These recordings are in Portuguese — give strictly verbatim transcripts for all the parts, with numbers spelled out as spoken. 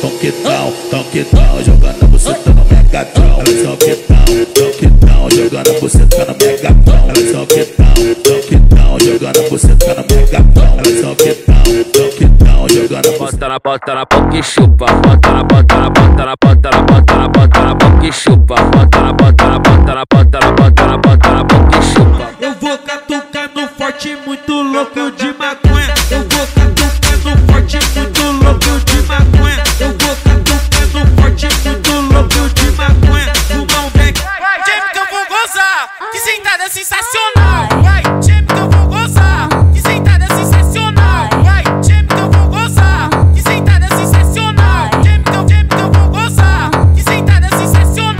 tão que tão, tão que tão, jogando a buceta no Megatron. Elas tão que tão, tão que tão, jogando a buceta no Megatron. Elas tão que tão, tão que tão, jogando a buceta no Megatron. Elas tão que tão, tão que tão, jogando a buceta. Bota na bota na boca e chupa, bota na bota na bota na bota na bota na bota na boca e chupa, bota na bota na bota na bota na bota na bota na boca e chupa. Eu vou catucar no forte muito louco de maconha. Eu vou catucar no forte muito louco de maconha. Eu vou catucar no forte muito louco de maconha. Fumar um beck. Vai, time que eu vou gozar, que sentada sensacional. Vai, time que eu vou gozar, que sentada sensacional. Vai, time que eu vou gozar, que sentada sensacional. Time que eu, time que eu vou gozar, que sentada sensacional.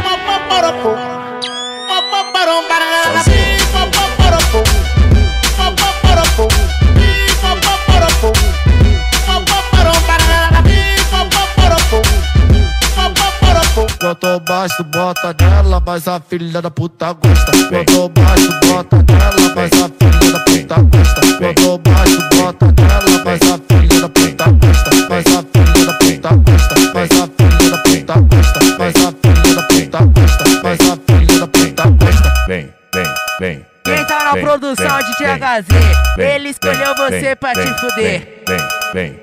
Quanto eu baixo, bota nela, mas a filha da puta gosta. Quanto eu baixo, bota nela, mas a filha da puta gosta. Quanto eu baixo, bota nela, mas a filha da puta gosta. Mas a filha da puta gosta. Mas a filha da puta gosta. Mas a filha da puta gosta. Mas a filha da puta gosta. Vem, vem, vem. Quem tá na produção de D H Z, ele escolheu você pra te fuder. Vem, vem.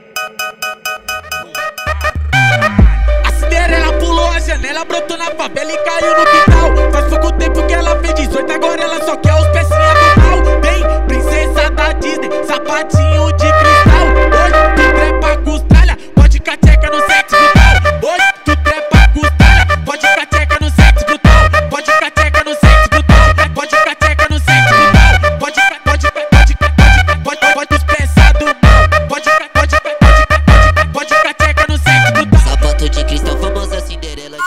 Ela pulou a janela, brotou na favela e caiu no quintal. Faz pouco tempo que ela fez dezoito, agora ela só quer os pecinha do mal. Vem, princesa da Disney, sapatinho de cristal. Hoje tu trepa com os tralha, pode cateca no sexo brutal. Hoje tu trepa com os tralha, pode cateca no sexo brutal. Pode cateca no sexo brutal. Pode cateca no sexo brutal. Pode, pode, pode, pode, pode, pode os peça do mal. Pode, pode, pode, pode, pode cateca no sexo brutal. Sapato de cristal, famosa Cinderela.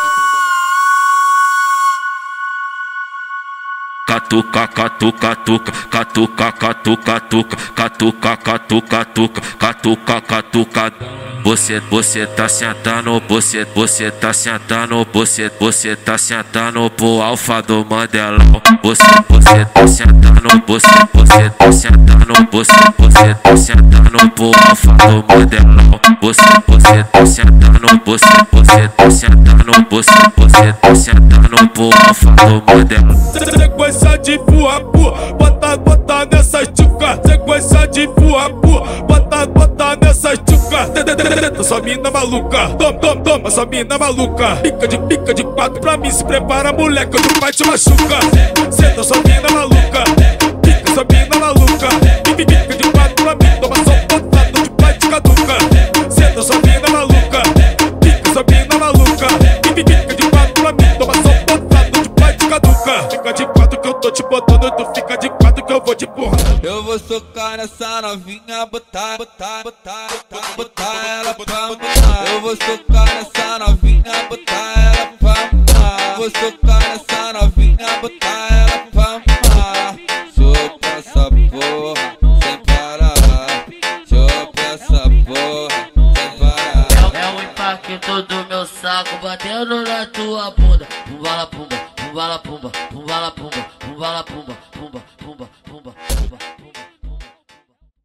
Catuca, catuca, tuca, catuca, catuca, tuca, catuca, catuca, tuca, catuca, catuca. Você, você tá sentando, você, você tá sentando, você, você tá sentando pro alfa do Mandelão. Você, você tá sentando, você, você tá sentando, você, você tá sentando pro alfa do Mandelão. Você, você tá sentando, você, você tá sentando, você, você tá sentando pro alfa do Mandelão. Sequência de pua, pua, bota, bota nessa tchuca. Sequência de pua, pua, bota, bota nessa tchuca. Sua mina maluca, toma, toma, toma, sua mina maluca. Pica de pica de quatro pra mim, se prepara, moleque, o pai te machuca. Senta sua mina maluca, pica sua mina maluca. Pica de quatro pra mim, toma só botado de pai te caduca. Senta sua mina maluca, pica sua mina maluca. Pica de quatro pra mim, toma só botado de pai te caduca. Fica de quatro que eu tô te botando, tu fica de quatro que eu vou te empurrar. Eu vou socar nessa novinha, botar, botar, botar, botar, botar ela pra mamar. Eu vou socar nessa novinha, botar ela pra mamar. Vou socar nessa novinha, botar ela pra mamar. Chupa essa porra, sem parar. Chupa essa porra, sem parar. É o impacto do meu saco batendo na tua bunda. Pumba la pumba, pumba la pumba, pumba la pumba, pumba la pumba, pumba, pumba.